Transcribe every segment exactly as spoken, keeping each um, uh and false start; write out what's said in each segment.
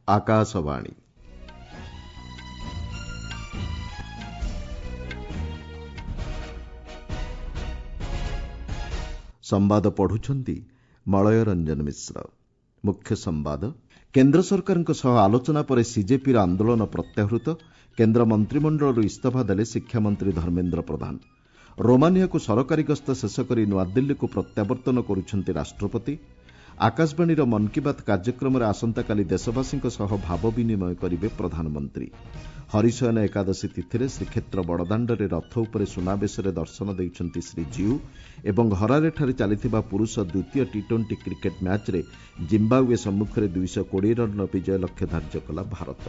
ଆକାଶବାଣୀ ସମ୍ବାଦ ପଢୁଛନ୍ତି ମଳୟ ରଞ୍ଜନ ମିଶ୍ର। ମୁଖ୍ୟ ସମ୍ବାଦ, କେନ୍ଦ୍ର ସରକାରଙ୍କ ସହ ଆଲୋଚନା ପରେ ସିଜେପିର ଆନ୍ଦୋଳନ ପ୍ରତ୍ୟାହୃତ। କେନ୍ଦ୍ର ମନ୍ତ୍ରିମଣ୍ଡଳରୁ ଇସ୍ତଫା ଦେଲେ ଶିକ୍ଷାମନ୍ତ୍ରୀ ଧର୍ମେନ୍ଦ୍ର ପ୍ରଧାନ। ରୋମାନିଆକୁ ସରକାରୀ ଗସ୍ତ ଶେଷ କରି ନୂଆଦିଲ୍ଲୀକୁ ପ୍ରତ୍ୟାବର୍ତ୍ତନ କରୁଛନ୍ତି ରାଷ୍ଟ୍ରପତି। ଆକାଶବାଣୀର ମନ୍ କି ବାତ୍ କାର୍ଯ୍ୟକ୍ରମରେ ଆସନ୍ତାକାଲି ଦେଶବାସୀଙ୍କ ସହ ଭାବ ବିନିମୟ କରିବେ ପ୍ରଧାନମନ୍ତ୍ରୀ। ହରିଶୟନ ଏକାଦଶୀ ତିଥିରେ ଶ୍ରୀକ୍ଷେତ୍ର ବଡ଼ଦାଣ୍ଡରେ ରଥ ଉପରେ ସୁନାବେଶରେ ଦର୍ଶନ ଦେଉଛନ୍ତି ଶ୍ରୀଜୀଉ ଏବଂ ହରାରେଠାରେ ଚାଲିଥିବା ପୁରୁଷ ଦ୍ୱିତୀୟ ଟି ଟ୍ୱେଣ୍ଟି କ୍ରିକେଟ୍ ମ୍ୟାଚ୍ରେ ଜିମ୍ବାୱେ ସମ୍ମୁଖରେ ଦୁଇଶହ କୋଡ଼ିଏ ରନ୍ର ବିଜୟ ଲକ୍ଷ୍ୟ ଧାର୍ଯ୍ୟ କଲା ଭାରତ।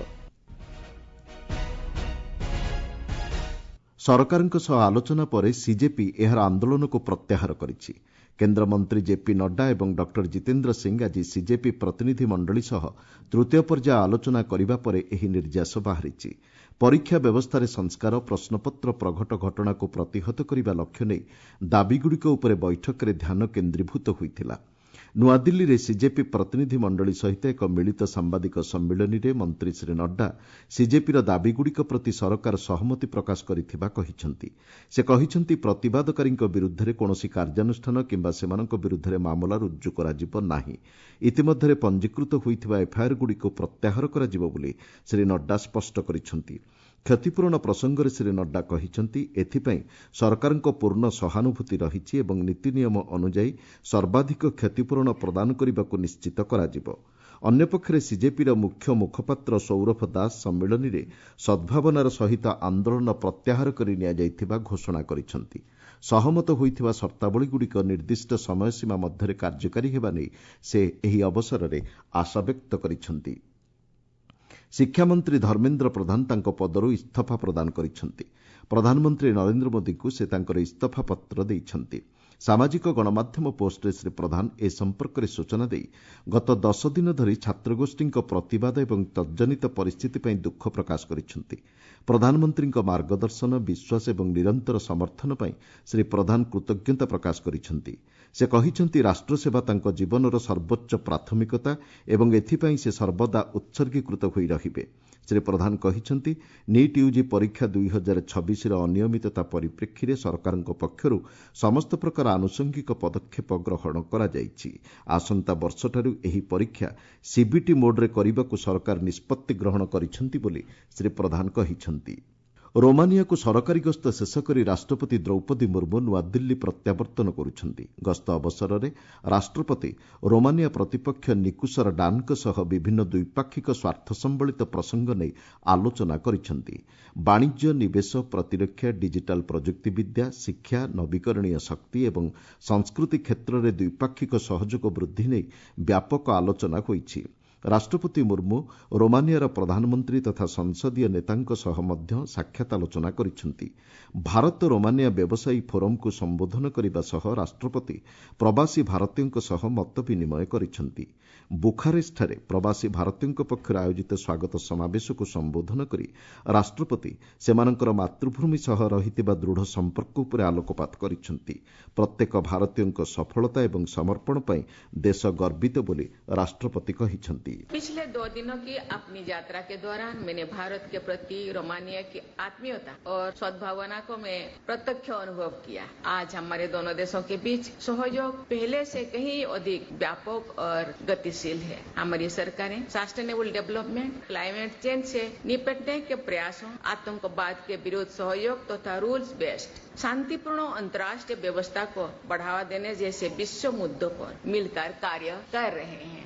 ସରକାରଙ୍କ ସହ ଆଲୋଚନା ପରେ ସିଜେପି ଏହାର ଆନ୍ଦୋଳନକୁ ପ୍ରତ୍ୟାହାର କରିଛି। କେନ୍ଦ୍ରମନ୍ତ୍ରୀ ଜେପି ନଡ୍ଡା ଏବଂ ଡକ୍ଟର ଜିତେନ୍ଦ୍ର ସିଂ ଆଜି ସିଜେପି ପ୍ରତିନିଧି ମଣ୍ଡଳୀ ସହ ତୃତୀୟ ପର୍ଯ୍ୟାୟ ଆଲୋଚନା କରିବା ପରେ ଏହି ନିର୍ଦ୍ଦେଶ ବାହାରିଛି। ପରୀକ୍ଷା ବ୍ୟବସ୍ଥାରେ ସଂସ୍କାର, ପ୍ରଶ୍ନପତ୍ର ପ୍ରଘଟ ଘଟଣାକୁ ପ୍ରତିହତ କରିବା ଲକ୍ଷ୍ୟ ନେଇ ଦାବିଗୁଡ଼ିକ ଉପରେ ବୈଠକରେ ଧ୍ୟାନ କେନ୍ଦ୍ରୀଭୂତ ହୋଇଥିଲା। ନୂଆଦିଲ୍ଲୀରେ ସିଜେପି ପ୍ରତିନିଧି ମଣ୍ଡଳୀ ସହିତ ଏକ ମିଳିତ ସାମ୍ବାଦିକ ସମ୍ମିଳନୀରେ ମନ୍ତ୍ରୀ ଶ୍ରୀ ନଡ୍ଡା ସିଜେପିର ଦାବିଗୁଡ଼ିକ ପ୍ରତି ସରକାର ସହମତି ପ୍ରକାଶ କରିଥିବା କହିଛନ୍ତି। ସେ କହିଛନ୍ତି, ପ୍ରତିବାଦକାରୀଙ୍କ ବିରୁଦ୍ଧରେ କୌଣସି କାର୍ଯ୍ୟାନୁଷ୍ଠାନ କିମ୍ବା ସେମାନଙ୍କ ବିରୁଦ୍ଧରେ ମାମଲା ରୁଜୁ କରାଯିବ ନାହିଁ। ଇତିମଧ୍ୟରେ ପଞ୍ଜୀକୃତ ହୋଇଥିବା ଏଫ୍ଆଇଆର୍ଗୁଡ଼ିକୁ ପ୍ରତ୍ୟାହାର କରାଯିବ ବୋଲି ଶ୍ରୀ ନଡ୍ଡା ସ୍ପଷ୍ଟ କରିଛନ୍ତି। କ୍ଷତିପୂରଣ ପ୍ରସଙ୍ଗରେ ଶ୍ରୀ ନଡ୍ଡା କହିଛନ୍ତି, ଏଥିପାଇଁ ସରକାରଙ୍କ ପୂର୍ଣ୍ଣ ସହାନୁଭୂତି ରହିଛି ଏବଂ ନୀତିନିୟମ ଅନୁଯାୟୀ ସର୍ବାଧିକ କ୍ଷତିପୂରଣ ପ୍ରଦାନ କରିବାକୁ ନିଶ୍ଚିତ କରାଯିବ। ଅନ୍ୟପକ୍ଷରେ ସିଜେପିର ମୁଖ୍ୟ ମୁଖପାତ୍ର ସୌରଭ ଦାସ ସମ୍ମିଳନୀରେ ସଦ୍ଭାବନାର ସହିତ ଆନ୍ଦୋଳନ ପ୍ରତ୍ୟାହାର କରି ନିଆଯାଇଥିବା ଘୋଷଣା କରିଛନ୍ତି। ସହମତ ହୋଇଥିବା ସର୍ତ୍ତାବଳୀଗୁଡ଼ିକ ନିର୍ଦ୍ଦିଷ୍ଟ ସମୟସୀମା ମଧ୍ୟରେ କାର୍ଯ୍ୟକାରୀ ହେବା ନେଇ ସେ ଏହି ଅବସରରେ ଆଶାବ୍ୟକ୍ତ କରିଛନ୍ତି। ଶିକ୍ଷାମନ୍ତ୍ରୀ ଧର୍ମେନ୍ଦ୍ର ପ୍ରଧାନ ତାଙ୍କ ପଦରୁ ଇସ୍ତଫା ପ୍ରଦାନ କରିଛନ୍ତି। ପ୍ରଧାନମନ୍ତ୍ରୀ ନରେନ୍ଦ୍ର ମୋଦିଙ୍କୁ ସେ ତାଙ୍କର ଇସ୍ତଫା ପତ୍ର ଦେଇଛନ୍ତି। ସାମାଜିକ ଗଣମାଧ୍ୟମ ପୋଷ୍ଟରେ ଶ୍ରୀ ପ୍ରଧାନ ଏ ସମ୍ପର୍କରେ ସୂଚନା ଦେଇ ଗତ ଦଶ ଦିନ ଧରି ଛାତ୍ରଗୋଷ୍ଠୀଙ୍କ ପ୍ରତିବାଦ ଏବଂ ତଜ୍ଜନିତ ପରିସ୍ଥିତି ପାଇଁ ଦୁଃଖ ପ୍ରକାଶ କରିଛନ୍ତି। ପ୍ରଧାନମନ୍ତ୍ରୀଙ୍କ ମାର୍ଗଦର୍ଶନ, ବିଶ୍ୱାସ ଏବଂ ନିରନ୍ତର ସମର୍ଥନ ପାଇଁ ଶ୍ରୀ ପ୍ରଧାନ କୃତଜ୍ଞତା ପ୍ରକାଶ କରିଛନ୍ତି। ସେ କହିଛନ୍ତି, ରାଷ୍ଟ୍ରସେବା ତାଙ୍କ ଜୀବନର ସର୍ବୋଚ୍ଚ ପ୍ରାଥମିକତା ଏବଂ ଏଥିପାଇଁ ସେ ସର୍ବଦା ଉତ୍ସର୍ଗୀକୃତ ହୋଇ ରହିବେ। ଶ୍ରୀ ପ୍ରଧାନ କହିଛନ୍ତି, ନିଟ୍ ୟୁଜି ପରୀକ୍ଷା ଦୁଇ ହଜାର ଛବିଶର ଅନିୟମିତତା ପରିପ୍ରେକ୍ଷୀରେ ସରକାରଙ୍କ ପକ୍ଷରୁ ସମସ୍ତ ପ୍ରକାର ଆନୁଷଙ୍ଗିକ ପଦକ୍ଷେପ ଗ୍ରହଣ କରାଯାଇଛି। ଆସନ୍ତା ବର୍ଷଠାରୁ ଏହି ପରୀକ୍ଷା ସିବିଟି ମୋଡ୍ରେ କରିବାକୁ ସରକାର ନିଷ୍ପତ୍ତି ଗ୍ରହଣ କରିଛନ୍ତି ବୋଲି ଶ୍ରୀ ପ୍ରଧାନ କହିଛନ୍ତି। ରୋମାନିଆକୁ ସରକାରୀ ଗସ୍ତ ଶେଷ କରି ରାଷ୍ଟ୍ରପତି ଦ୍ରୌପଦୀ ମୁର୍ମୁ ନୂଆଦିଲ୍ଲୀ ପ୍ରତ୍ୟାବର୍ତ୍ତନ କରୁଛନ୍ତି। ଗସ୍ତ ଅବସରରେ ରାଷ୍ଟ୍ରପତି ରୋମାନିଆ ପ୍ରତିପକ୍ଷ ନିକୁସର ଡାନ୍ଙ୍କ ସହ ବିଭିନ୍ନ ଦ୍ୱିପାକ୍ଷିକ ସ୍ୱାର୍ଥ ସମ୍ବଳିତ ପ୍ରସଙ୍ଗ ନେଇ ଆଲୋଚନା କରିଛନ୍ତି। ବାଣିଜ୍ୟ, ନିବେଶ, ପ୍ରତିରକ୍ଷା, ଡିଜିଟାଲ ପ୍ରଯୁକ୍ତିବିଦ୍ୟା, ଶିକ୍ଷା, ନବୀକରଣୀୟ ଶକ୍ତି ଏବଂ ସଂସ୍କୃତି କ୍ଷେତ୍ରରେ ଦ୍ୱିପାକ୍ଷିକ ସହଯୋଗ ବୃଦ୍ଧି ନେଇ ବ୍ୟାପକ ଆଲୋଚନା ହୋଇଛି। ରାଷ୍ଟ୍ରପତି ମୁର୍ମୁ ରୋମାନିଆର ପ୍ରଧାନମନ୍ତ୍ରୀ ତଥା ସଂସଦୀୟ ନେତାଙ୍କ ସହ ମଧ୍ୟ ସାକ୍ଷାତ ଆଲୋଚନା କରିଛନ୍ତି। ଭାରତ ରୋମାନିଆ ବ୍ୟବସାୟୀ ଫୋରମକୁ ସମ୍ବୋଧନ କରିବା ସହ ରାଷ୍ଟ୍ରପତି ପ୍ରବାସୀ ଭାରତୀୟଙ୍କ ସହ ମତ ବିନିମୟ କରିଛନ୍ତି। ବୁଖାରେଷ୍ଟଠାରେ ପ୍ରବାସୀ ଭାରତୀୟଙ୍କ ପକ୍ଷରୁ ଆୟୋଜିତ ସ୍ୱାଗତ ସମାବେଶକୁ ସମ୍ବୋଧନ କରି ରାଷ୍ଟ୍ରପତି ସେମାନଙ୍କର ମାତୃଭୂମି ସହ ରହିଥିବା ଦୃଢ଼ ସମ୍ପର୍କ ଉପରେ ଆଲୋକପାତ କରିଛନ୍ତି। ପ୍ରତ୍ୟେକ ଭାରତୀୟଙ୍କ ସଫଳତା ଏବଂ ସମର୍ପଣ ପାଇଁ ଦେଶ ଗର୍ବିତ ବୋଲି ରାଷ୍ଟ୍ରପତି କହିଛନ୍ତି। पिछले दो दिनों की अपनी यात्रा के दौरान मैंने भारत के प्रति रोमानिया की आत्मीयता और सद्भावना को मैं प्रत्यक्ष अनुभव किया। आज हमारे दोनों देशों के बीच सहयोग पहले से कहीं अधिक व्यापक और गतिशील है। हमारी सरकारें सस्टेनेबल डेवलपमेंट, क्लाइमेट चेंज से निपटने के प्रयासों, आतंकवाद के विरुद्ध सहयोग तथा रूल्स बेस्ड शांतिपूर्ण अंतर्राष्ट्रीय व्यवस्था को बढ़ावा देने जैसे विश्व मुद्दों पर मिलकर कार्य कर रहे हैं।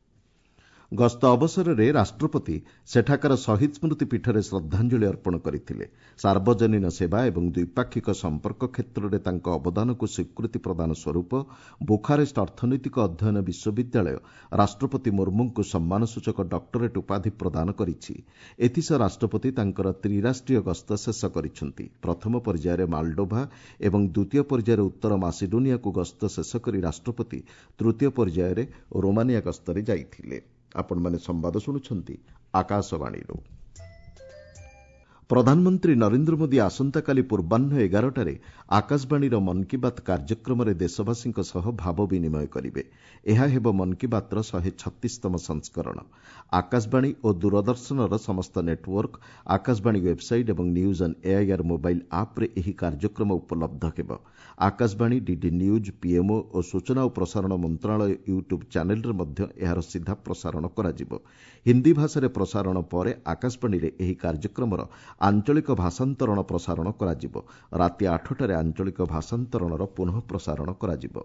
ଗସ୍ତ ଅବସରରେ ରାଷ୍ଟ୍ରପତି ସେଠାକାର ଶହୀଦ ସ୍ମୃତି ପୀଠରେ ଶ୍ରଦ୍ଧାଞ୍ଜଳି ଅର୍ପଣ କରିଥିଲେ। ସାର୍ବଜନୀନ ସେବା ଏବଂ ଦ୍ୱିପାକ୍ଷିକ ସମ୍ପର୍କ କ୍ଷେତ୍ରରେ ତାଙ୍କ ଅବଦାନକୁ ସ୍ୱୀକୃତି ପ୍ରଦାନ ସ୍ୱରୂପ ବୁଖାରେଷ୍ଟ ଅର୍ଥନୈତିକ ଅଧ୍ୟୟନ ବିଶ୍ୱବିଦ୍ୟାଳୟ ରାଷ୍ଟ୍ରପତି ମୁର୍ମୁଙ୍କୁ ସମ୍ମାନସୂଚକ ଡକ୍ଟରେଟ୍ ଉପାଧି ପ୍ରଦାନ କରିଛି। ଏଥିସହ ରାଷ୍ଟ୍ରପତି ତାଙ୍କର ତ୍ରିରାଷ୍ଟ୍ରୀୟ ଗସ୍ତ ଶେଷ କରିଛନ୍ତି। ପ୍ରଥମ ପର୍ଯ୍ୟାୟରେ ମାଲଡୋଭା ଏବଂ ଦ୍ୱିତୀୟ ପର୍ଯ୍ୟାୟରେ ଉତ୍ତର ମାସିଡୋନିଆକୁ ଗସ୍ତ ଶେଷ କରି ରାଷ୍ଟ୍ରପତି ତୃତୀୟ ପର୍ଯ୍ୟାୟରେ ରୋମାନିଆ ଗସ୍ତରେ ଯାଇଥିଲେ। ଆପଣମାନେ ସମ୍ବାଦ ଶୁଣୁଛନ୍ତି ଆକାଶବାଣୀରୁ। ପ୍ରଧାନମନ୍ତ୍ରୀ ନରେନ୍ଦ୍ର ମୋଦି ଆସନ୍ତାକାଲି ପୂର୍ବାହ୍ନ ଏଗାରଟାରେ ଆକାଶବାଣୀର ମନ୍ କୀ ବାତ୍ କାର୍ଯ୍ୟକ୍ରମରେ ଦେଶବାସୀଙ୍କ ସହ ଭାବ ବିନିମୟ କରିବେ। ଏହା ହେବ ମନ୍ କୀ ବାତ୍ର ଶହେ ଛତିଶତମ ସଂସ୍କରଣ। ଆକାଶବାଣୀ ଓ ଦୂରଦର୍ଶନର ସମସ୍ତ ନେଟୱର୍କ, ଆକାଶବାଣୀ ୱେବ୍ସାଇଟ୍ ଏବଂ ନ୍ୟୁଜ୍ ଅନ୍ ଏଆଇଆର୍ ମୋବାଇଲ୍ ଆପ୍ରେ ଏହି କାର୍ଯ୍ୟକ୍ରମ ଉପଲବ୍ଧ ହେବ। ଆକାଶବାଣୀ, ଡିଡି ନ୍ୟୁଜ୍, ପିଏମ୍ଓ ଓ ସୂଚନା ଓ ପ୍ରସାରଣ ମନ୍ତ୍ରଣାଳୟ ୟୁଟ୍ୟୁବ୍ ଚ୍ୟାନେଲ୍ରେ ମଧ୍ୟ ଏହାର ସିଧା ପ୍ରସାରଣ କରାଯିବ। ହିନ୍ଦୀ ଭାଷାରେ ପ୍ରସାରଣ ପରେ ଆକାଶବାଣୀରେ ଏହି କାର୍ଯ୍ୟକ୍ରମର ଆଞ୍ଚଳିକ ଭାଷାନ୍ତରଣ ପ୍ରସାରଣ କରାଯିବ। ରାତି ଆଠଟାରେ ଆଞ୍ଚଳିକ ଭାଷାନ୍ତରଣର ପୁନଃ ପ୍ରସାରଣ କରାଯିବ।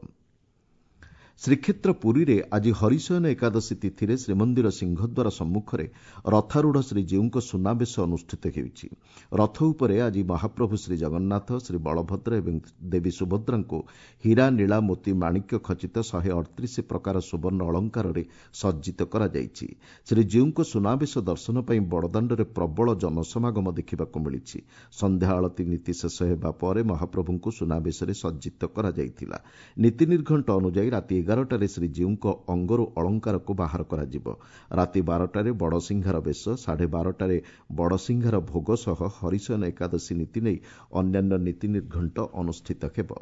ଶ୍ରୀକ୍ଷେତ୍ର ପୁରୀରେ ଆଜି ହରିଶୟନ ଏକାଦଶୀ ତିଥିରେ ଶ୍ରୀମନ୍ଦିର ସିଂହଦ୍ୱାର ସମ୍ମୁଖରେ ରଥାରୂଢ଼ ଶ୍ରୀଜୀଉଙ୍କ ସୁନାବେଶ ଅନୁଷ୍ଠିତ ହେଉଛି। ରଥ ଉପରେ ଆଜି ମହାପ୍ରଭୁ ଶ୍ରୀଜଗନ୍ନାଥ, ଶ୍ରୀ ବଳଭଦ୍ର ଏବଂ ଦେବୀ ସୁଭଦ୍ରାଙ୍କୁ ହୀରା, ନୀଳା, ମୋତି, ମାଣିକ୍ୟ ଖଚିତ ଶହେ ଅଠତିରିଶ ପ୍ରକାର ସୁବର୍ଣ୍ଣ ଅଳଙ୍କାରରେ ସଜ୍ଜିତ କରାଯାଇଛି। ଶ୍ରୀଜୀଉଙ୍କ ସୁନାବେଶ ଦର୍ଶନ ପାଇଁ ବଡ଼ଦାଣ୍ଡରେ ପ୍ରବଳ ଜନସମାଗମ ଦେଖିବାକୁ ମିଳିଛି। ସନ୍ଧ୍ୟା ଆଳତୀ ନୀତି ଶେଷ ହେବା ପରେ ମହାପ୍ରଭୁଙ୍କୁ ସୁନାବେଶରେ ସଜ୍ଜିତ କରାଯାଇଥିଲା। ନୀତି ନିର୍ଘଣ୍ଟ ଅନୁଯାୟୀ ରାତି ଏଗାରଟାରେ ଶ୍ରୀଜୀଉଙ୍କ ଅଙ୍ଗରୁ ଅଳଙ୍କାରକୁ ବାହାର କରାଯିବ। ରାତି ବାରଟାରେ ବଡ଼ସିଂହାର ବେଶ, ସାଢ଼େ ବାରଟାରେ ବଡ଼ସିଂହାର ଭୋଗ ସହ ହରିଶୟନ ଏକାଦଶୀ ନୀତି ନେଇ ଅନ୍ୟାନ୍ୟ ନୀତି ନିର୍ଘଣ୍ଟ ଅନୁଷ୍ଠିତ ହେବ।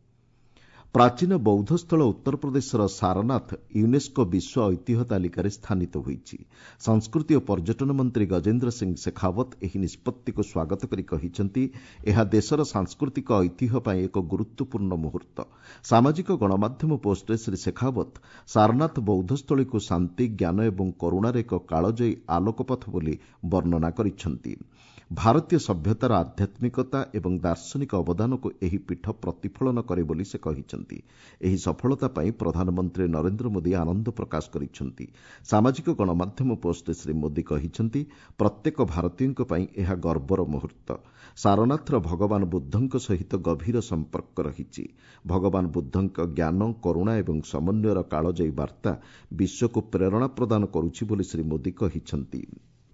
ପ୍ରାଚୀନ ବୌଦ୍ଧସ୍ଥଳ ଉତ୍ତରପ୍ରଦେଶର ସାରନାଥ ୟୁନେସ୍କୋ ବିଶ୍ୱ ଐତିହ୍ୟ ତାଲିକାରେ ସ୍ଥାନିତ ହୋଇଛି। ସଂସ୍କୃତି ଓ ପର୍ଯ୍ୟଟନ ମନ୍ତ୍ରୀ ଗଜେନ୍ଦ୍ର ସିଂ ଶେଖାୱତ୍ ଏହି ନିଷ୍ପତ୍ତିକୁ ସ୍ୱାଗତ କରି କହିଛନ୍ତି, ଏହା ଦେଶର ସାଂସ୍କୃତିକ ଐତିହ୍ୟ ପାଇଁ ଏକ ଗୁରୁତ୍ୱପୂର୍ଣ୍ଣ ମୁହୂର୍ତ୍ତ। ସାମାଜିକ ଗଣମାଧ୍ୟମ ପୋଷ୍ଟରେ ଶ୍ରୀ ଶେଖାୱତ୍ ସାରନାଥ ବୌଦ୍ଧସ୍ଥଳୀକୁ ଶାନ୍ତି, ଜ୍ଞାନ ଏବଂ କରୁଣାର ଏକ କାଳଜୟୀ ଆଲୋକପଥ ବୋଲି ବର୍ଣ୍ଣନା କରିଛନ୍ତି। ଭାରତୀୟ ସଭ୍ୟତାର ଆଧ୍ୟାତ୍ମିକତା ଏବଂ ଦାର୍ଶନିକ ଅବଦାନକୁ ଏହି ପୀଠ ପ୍ରତିଫଳନ କରେ ବୋଲି ସେ କହିଛନ୍ତି। ଏହି ସଫଳତା ପାଇଁ ପ୍ରଧାନମନ୍ତ୍ରୀ ନରେନ୍ଦ୍ର ମୋଦି ଆନନ୍ଦ ପ୍ରକାଶ କରିଛନ୍ତି। ସାମାଜିକ ଗଣମାଧ୍ୟମ ପୋଷ୍ଟରେ ଶ୍ରୀ ମୋଦି କହିଛନ୍ତି, ପ୍ରତ୍ୟେକ ଭାରତୀୟଙ୍କ ପାଇଁ ଏହା ଗର୍ବର ମୁହୂର୍ତ୍ତ। ସାରନାଥର ଭଗବାନ ବୁଦ୍ଧଙ୍କ ସହିତ ଗଭୀର ସମ୍ପର୍କ ରହିଛି। ଭଗବାନ ବୁଦ୍ଧଙ୍କ ଜ୍ଞାନ, କରୁଣା ଏବଂ ସମନ୍ୱୟର କାଳଜୟୀ ବାର୍ତ୍ତା ବିଶ୍ୱକୁ ପ୍ରେରଣା ପ୍ରଦାନ କରୁଛି ବୋଲି ଶ୍ରୀ ମୋଦି କହିଛନ୍ତି।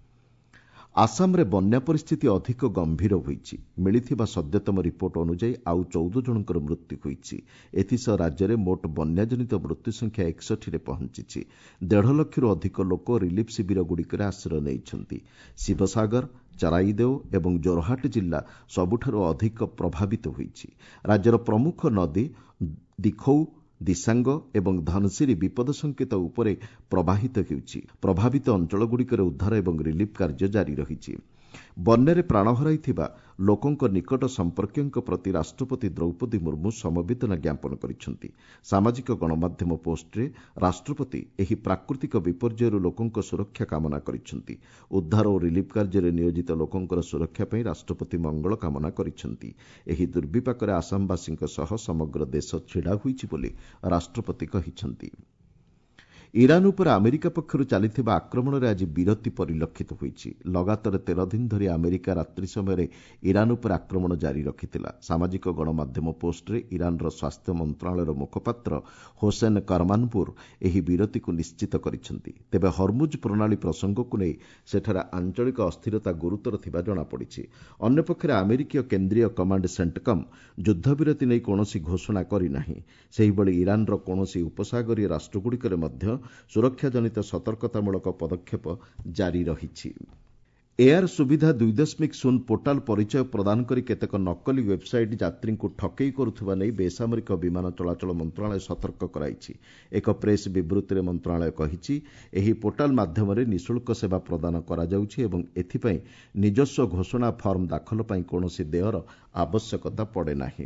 ଆସାମରେ ବନ୍ୟା ପରିସ୍ଥିତି ଅଧିକ ଗମ୍ଭୀର ହୋଇଛି। ମିଳିଥିବା ସଦ୍ୟତମ ରିପୋର୍ଟ ଅନୁଯାୟୀ ଆଉ ଚଉଦ ଜଣଙ୍କର ମୃତ୍ୟୁ ହୋଇଛି। ଏଥିସହ ରାଜ୍ୟରେ ମୋଟ ବନ୍ୟାଜନିତ ମୃତ୍ୟୁ ସଂଖ୍ୟା ଏକଷଠିରେ ପହଞ୍ଚିଛି। ଦେଢ଼ ଲକ୍ଷରୁ ଅଧିକ ଲୋକ ରିଲିଫ୍ ଶିବିରଗୁଡ଼ିକରେ ଆଶ୍ରୟ ନେଇଛନ୍ତି। ଶିବସାଗର, ଚରାଇଦେଓ ଏବଂ ଜୋରହାଟ ଜିଲ୍ଲା ସବୁଠାରୁ ଅଧିକ ପ୍ରଭାବିତ ହୋଇଛି। ରାଜ୍ୟର ପ୍ରମୁଖ ନଦୀ ଦିଖୌ, ଦିସାଙ୍ଗ ଏବଂ ଧନସିରି ବିପଦ ସଂକେତ ଉପରେ ପ୍ରବାହିତ ହେଉଛି। ପ୍ରଭାବିତ ଅଞ୍ଚଳଗୁଡ଼ିକରେ ଉଦ୍ଧାର ଏବଂ ରିଲିଫ୍ କାର୍ଯ୍ୟ ଜାରି ରହିଛି। ବନ୍ୟାରେ ପ୍ରାଣ ହରାଇଥିବା ଲୋକଙ୍କ ନିକଟ ସମ୍ପର୍କୀୟଙ୍କ ପ୍ରତି ରାଷ୍ଟ୍ରପତି ଦ୍ରୌପଦୀ ମୁର୍ମୁ ସମବେଦନା ଜ୍ଞାପନ କରିଛନ୍ତି। ସାମାଜିକ ଗଣମାଧ୍ୟମ ପୋଷ୍ଟରେ ରାଷ୍ଟ୍ରପତି ଏହି ପ୍ରାକୃତିକ ବିପର୍ଯ୍ୟୟରୁ ଲୋକଙ୍କ ସୁରକ୍ଷା କାମନା କରିଛନ୍ତି। ଉଦ୍ଧାର ଓ ରିଲିଫ୍ କାର୍ଯ୍ୟରେ ନିୟୋଜିତ ଲୋକଙ୍କର ସୁରକ୍ଷା ପାଇଁ ରାଷ୍ଟ୍ରପତି ମଙ୍ଗଳ କାମନା କରିଛନ୍ତି। ଏହି ଦୁର୍ବିପାକରେ ଆସାମବାସୀଙ୍କ ସହ ସମଗ୍ର ଦେଶ ଛିଡ଼ା ହୋଇଛି ବୋଲି ରାଷ୍ଟ୍ରପତି କହିଛନ୍ତି। ଇରାନ୍ ଉପରେ ଆମେରିକା ପକ୍ଷରୁ ଚାଲିଥିବା ଆକ୍ରମଣରେ ଆଜି ବିରତି ପରିଲକ୍ଷିତ ହୋଇଛି। ଲଗାତାର ତେର ଦିନ ଧରି ଆମେରିକା ରାତ୍ରି ସମୟରେ ଇରାନ୍ ଉପରେ ଆକ୍ରମଣ ଜାରି ରଖିଥିଲା। ସାମାଜିକ ଗଣମାଧ୍ୟମ ପୋଷ୍ଟରେ ଇରାନ୍ର ସ୍ୱାସ୍ଥ୍ୟ ମନ୍ତ୍ରଣାଳୟର ମୁଖପାତ୍ର ହୋସେନ୍ କରମାନପୁର ଏହି ବିରତିକୁ ନିଶ୍ଚିତ କରିଛନ୍ତି। ତେବେ ହର୍ମୁଜ୍ ପ୍ରଣାଳୀ ପ୍ରସଙ୍ଗକୁ ନେଇ ସେଠାରେ ଆଞ୍ଚଳିକ ଅସ୍ଥିରତା ଗୁରୁତର ଥିବା ଜଣାପଡ଼ିଛି। ଅନ୍ୟପକ୍ଷରେ ଆମେରିକୀୟ କେନ୍ଦ୍ରୀୟ କମାଣ୍ଡ ସେଣ୍ଟକମ୍ ଯୁଦ୍ଧବିରତି ନେଇ କୌଣସି ଘୋଷଣା କରିନାହିଁ। ସେହିଭଳି ଇରାନ୍ର କୌଣସି ଉପସାଗରୀୟ ରାଷ୍ଟ୍ରଗୁଡ଼ିକରେ ମଧ୍ୟ ସୁରକ୍ଷାଜନିତ ସତର୍କତାମୂଳକ ପଦକ୍ଷେପ ଜାରି ରହିଛି। ଏୟାର ସୁବିଧା ଦୁଇ ଦଶମିକ ଶୂନ ପୋର୍ଟାଲ ପରିଚୟ ପ୍ରଦାନ କରି କେତେକ ନକଲି ୱେବ୍ସାଇଟ୍ ଯାତ୍ରୀଙ୍କୁ ଠକେଇ କରୁଥିବା ନେଇ ବେସାମରିକ ବିମାନ ଚଳାଚଳ ମନ୍ତ୍ରଣାଳୟ ସତର୍କ କରାଇଛି। ଏକ ପ୍ରେସ୍ ବିବୃତ୍ତିରେ ମନ୍ତ୍ରଣାଳୟ କହିଛି, ଏହି ପୋର୍ଟାଲ ମାଧ୍ୟମରେ ନିଃଶୁଳ୍କ ସେବା ପ୍ରଦାନ କରାଯାଉଛି ଏବଂ ଏଥିପାଇଁ ନିଜସ୍ୱ ଘୋଷଣା ଫର୍ମ ଦାଖଲ ପାଇଁ କୌଣସି ଦେୟର ଆବଶ୍ୟକତା ପଡ଼େ ନାହିଁ।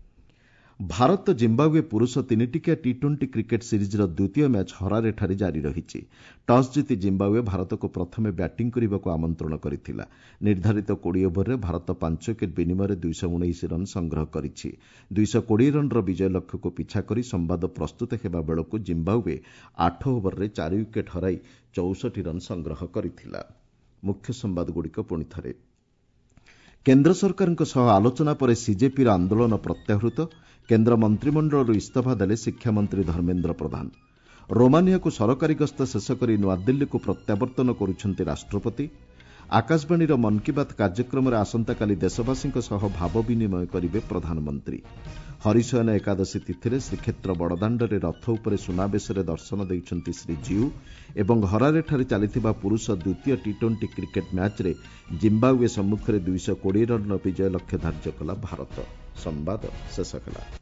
ଭାରତ ଜିମ୍ବାୱେ ପୁରୁଷ ତିନିଟିକିଆ ଟି ଟ୍ୱେଣ୍ଟି କ୍ରିକେଟ୍ ସିରିଜ୍ର ଦ୍ୱିତୀୟ ମ୍ୟାଚ୍ ହରାରେଠାରେ ଜାରି ରହିଛି। ଟସ୍ ଜିତି ଜିମ୍ବାୱେ ଭାରତକୁ ପ୍ରଥମେ ବ୍ୟାଟିଂ କରିବାକୁ ଆମନ୍ତ୍ରଣ କରିଥିଲା। ନିର୍ଦ୍ଧାରିତ କୋଡ଼ିଏ ଓଭରରେ ଭାରତ ପାଞ୍ଚ ୱିକେଟ୍ ବିନିମୟରେ ଦୁଇଶହ ଉଣେଇଶ ରନ୍ ସଂଗ୍ରହ କରିଛି। ଦୁଇଶହ କୋଡ଼ିଏ ରନ୍ର ବିଜୟ ଲକ୍ଷ୍ୟକୁ ପିଛା କରି ସମ୍ବାଦ ପ୍ରସ୍ତୁତ ହେବା ବେଳକୁ ଜିମ୍ବାୱେ ଆଠ ଓଭରରେ ଚାରି ୱିକେଟ୍ ହରାଇ ଚଉଷଠି ରନ୍ ସଂଗ୍ରହ କରିଥିଲା। ମୁଖ୍ୟ ସମ୍ବାଦଗୁଡ଼ିକ ପୁଣିଥରେ। କେନ୍ଦ୍ର ସରକାରଙ୍କ ସହ ଆଲୋଚନା ପରେ ସିଜେପିର ଆନ୍ଦୋଳନ ପ୍ରତ୍ୟାହୃତ। କେନ୍ଦ୍ର ମନ୍ତ୍ରିମଣ୍ଡଳରୁ ଇସ୍ତଫା ଦେଲେ ଶିକ୍ଷାମନ୍ତ୍ରୀ ଧର୍ମେନ୍ଦ୍ର ପ୍ରଧାନ। ରୋମାନିଆକୁ ସରକାରୀ ଗସ୍ତ ଶେଷ କରି ନୂଆଦିଲ୍ଲୀକୁ ପ୍ରତ୍ୟାବର୍ତ୍ତନ କରୁଛନ୍ତି ରାଷ୍ଟ୍ରପତି। आकाशवाणीर मन की बात कार्यक्रम आसंताकाली देशवासी भाव विनिमय करेंगे प्रधानमंत्री। हरिशयन एकादशी तिथि श्रीक्षेत्र बड़दाण्डे रथ उपरे सुनाबेश दर्शन देइछन्ति श्रीजीउ एवं हरारेठारे चलिथिबा पुरुष द्वितीय टी ट्वेंटी क्रिकेट मैच रे जिम्बाब्वे सम्मुखरे दुईश कोड़े रन विजय लक्ष्य धार्य कला भारत। संवाद शेष कला।